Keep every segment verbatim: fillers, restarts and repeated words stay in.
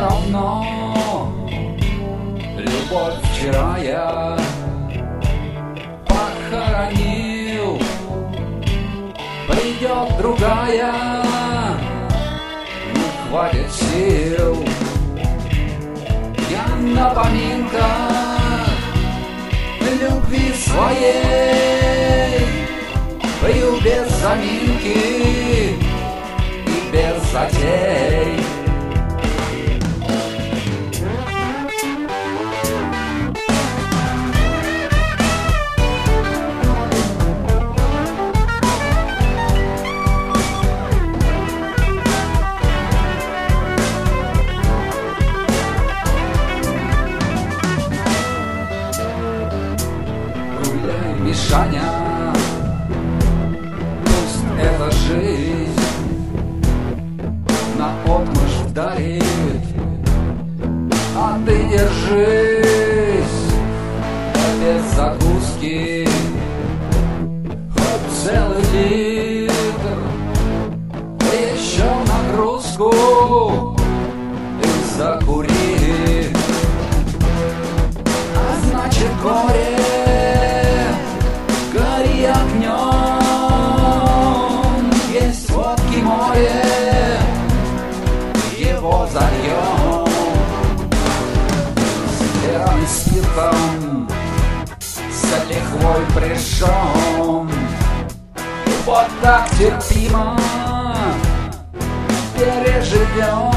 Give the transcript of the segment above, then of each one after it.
равно. Любовь вчера я похоронил, придет другая, не хватит сил. Я на поминках любви своей пою без заминки и без затей. Мишаня, пусть эта жизнь наотмашь вдарит, а ты держись, без закуски, хоть целый литр, еще нагрузку и закури, а значит горе огнем, есть водки море, его зальем. С верой и спиртом, с лихвой прижжем. Вот так терпимо переживем.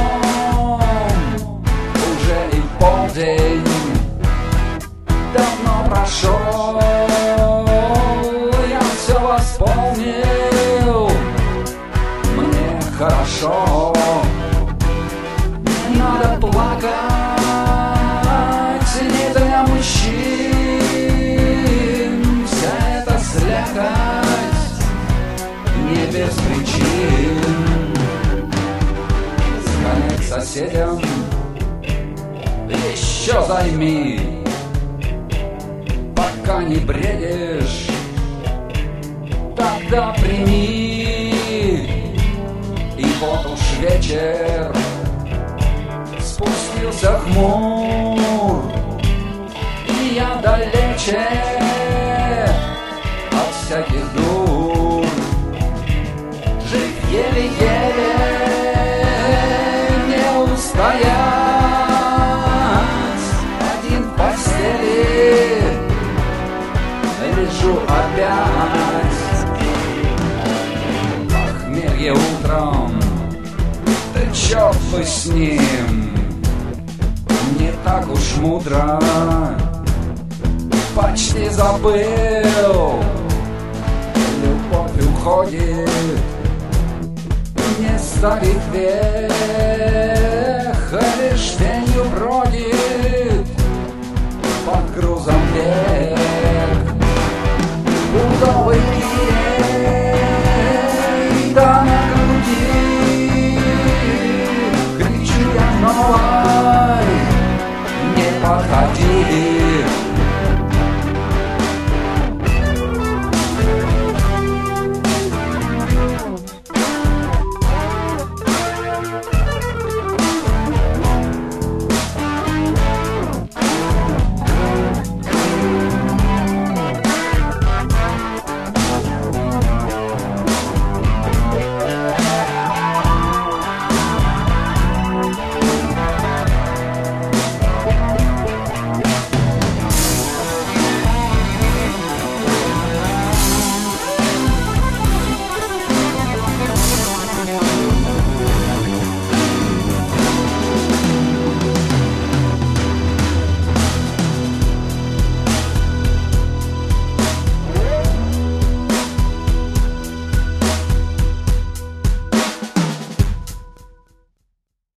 Уже и полдень давно прошел, все восполнил, мне хорошо. Не надо плакать, не для мужчин. Вся эта слякоть не без причин. Сгонять соседям еще займи, пока не бредишь, тогда прими. И вот уж вечер, спустился хмур, и я далече от всяких дур. Жить еле-еле, не устоять, один в постели лежу опять. Похмелье утром, да черт бы с ним, не так уж мудро, почти забыл. Любовь уходит, не ставит дверь.